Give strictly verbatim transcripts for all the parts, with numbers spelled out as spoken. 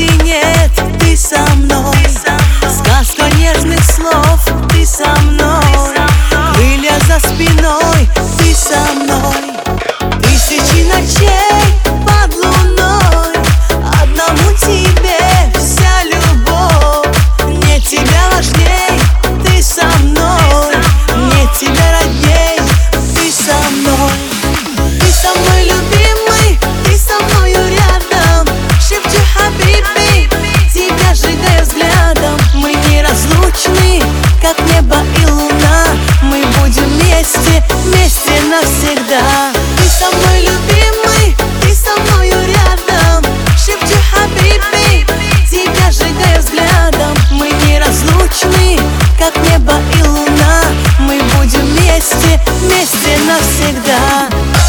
грусти нет, ты со мной. Сказка нежных слов, ты со мной. Крылья за спиной, ты со мной. Тысячи ночей под луной, одному тебе вся любовь. Нет тебя важней, ты со мной. Нет тебя родней, ты со мной. Ты со мной, любимый, ты со мною рядом. Шепчу хабиби, тебя сжигаю взглядом. Мы неразлучны, как небо и луна. Мы будем вместе, вместе навсегда. Ты со мной, любимый, ты со мною рядом. Шепчу хабиби, тебя сжигаю взглядом. Мы неразлучны, как небо и луна. Мы будем вместе, вместе навсегда.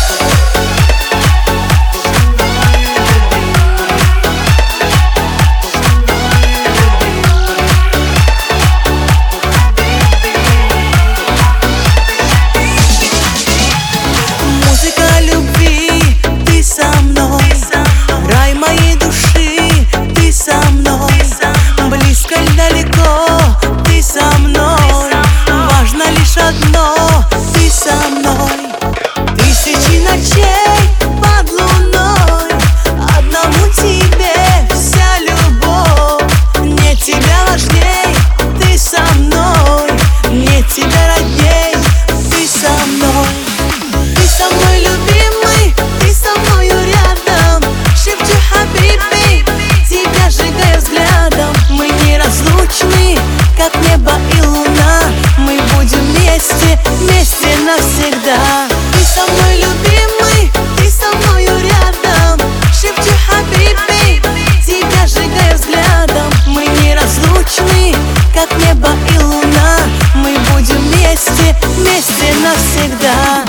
Одно, ты со мной. Тысячи ночей под луной, одному тебе вся любовь. Нет тебя важней, ты со мной. Нет тебя родней, ты со мной. Ты со мной, любимый, ты со мною рядом. Шепчу хабиби, тебя сжигаю взглядом. Мы неразлучны, как небо и луна. Мы будем вместе, вместе навсегда. Ты со мной, любимый, ты со мною рядом. Шепчу хабиби, тебя сжигаю взглядом. Мы неразлучны, как небо и луна. Мы будем вместе, вместе навсегда.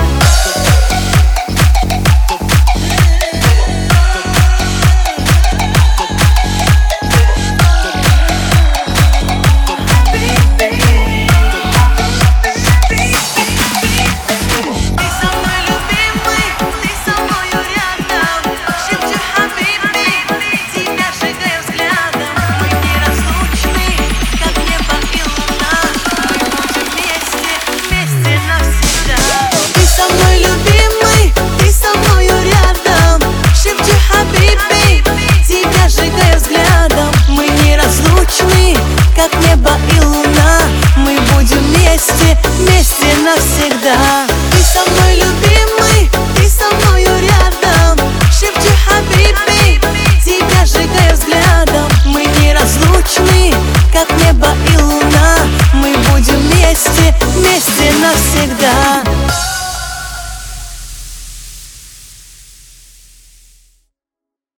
Как небо и луна, мы будем вместе, вместе навсегда. Ты со мной, любимый, ты со мною рядом. Шепчу хабиби, тебя сжигаю взглядом. Мы неразлучны, как небо и луна. Мы будем вместе, вместе навсегда.